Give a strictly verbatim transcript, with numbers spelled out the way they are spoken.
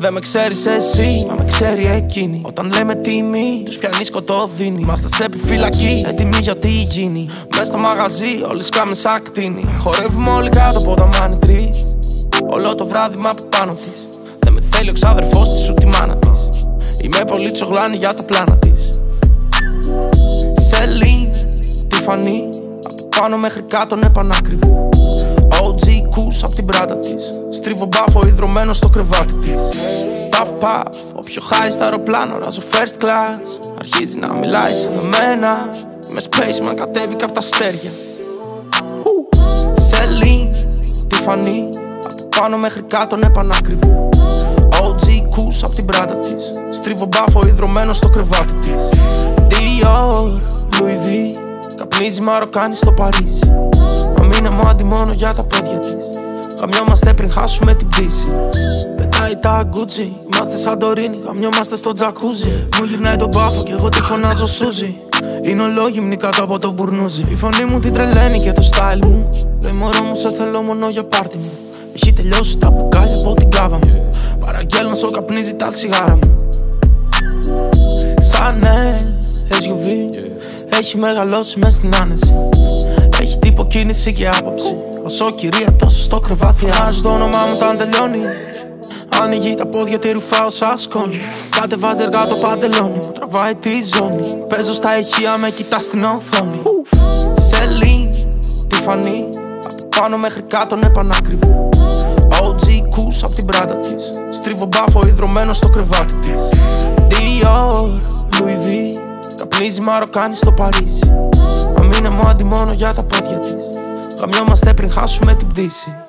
Δεν με ξέρεις εσύ, μα με ξέρει εκείνη. Όταν λέμε τιμή, τους πιάνει σκοτώδινη. Είμαστε σε επιφυλακή, έτοιμοι για τι γίνει. Μες στο μαγαζί, όλοι σκάμε σαν κτίνη. Χορεύουμε όλοι κάτω από τα μάνι τρεις. Όλο το βράδυ μα από πάνω της. Δεν με θέλει ο ξάδερφός της ούτε η μάνα της. Είμαι πολύ τσογλάνη για τα πλάνα της. Σελήν, Τιφανή, από πάνω μέχρι κάτω είναι πανάκριβη. ο τζι Κούς απ' την πράτα της. Στρίβω μπάφο υδρωμένο στο κρεβάτι της. Παφ παφ, όποιο χάει στα αεροπλάνο, ράζω first class. Αρχίζει να μιλάει σαν εμένα. Με spaceman κατέβηκα απ' τα αστέρια. Σελήν, Τιφανή, από πάνω μέχρι κάτω είναι πανάκριβη. ο τζι Κούς απ' την πράτα της. Στρίβω μπάφο υδρωμένο στο κρεβάτι της. Dior, Louis V, καπνίζει Μαροκάνη στο Παρίσι. Αμήνα μου αντιμόνο για τα πόδια της. Γαμιόμαστε πριν χάσουμε την πτήση. Πετάει τα Gucci, είμαστε Σαντορίνη. Γαμιόμαστε στο τζακούζι. Μου γυρνάει τον μπάφο και εγώ τη φωνάζω Σούζι. Είναι ολόγυμνη κάτω από το μπουρνούζι. Η φωνή μου την τρελαίνει και το style μου. Λέει μωρό μου σε θέλω μόνο για πάρτι μου. Έχει τελειώσει τα μπουκάλια από την κάβα μου. Παραγγέλνω όσο καπνίζει τα τσιγάρα μου. Chanel, ες γιου βι, έχει μεγαλώσει μες στην άνεση. Έχει τύπο κίνηση και άποψη. Όσο κυρία τόσο στο κρεβάτι. Φωνάζει το όνομά μου όταν τελειώνει. Ανοίγει τα πόδια τη ρουφάω σαν σκόνη. Κατεβάζει αργά το παντελόνι. Μου τραβάει τη ζώνη. Παίζω στα ηχεία, με κοιτά στην οθόνη. Σελήν, Τιφανή, από πάνω μέχρι κάτω είναι πανάκριβη. ο τζι Κούς απ' την πράτα της. Στρίβω μπάφο υδρωμένο στο κρεβάτι της. Dior, Louis V, καπνίζει Μαροκάνη στο Παρίσι. Αμήνα μου αντιμόνο για τα πόδια της. Γαμιόμαστε πριν χάσουμε την πτήση.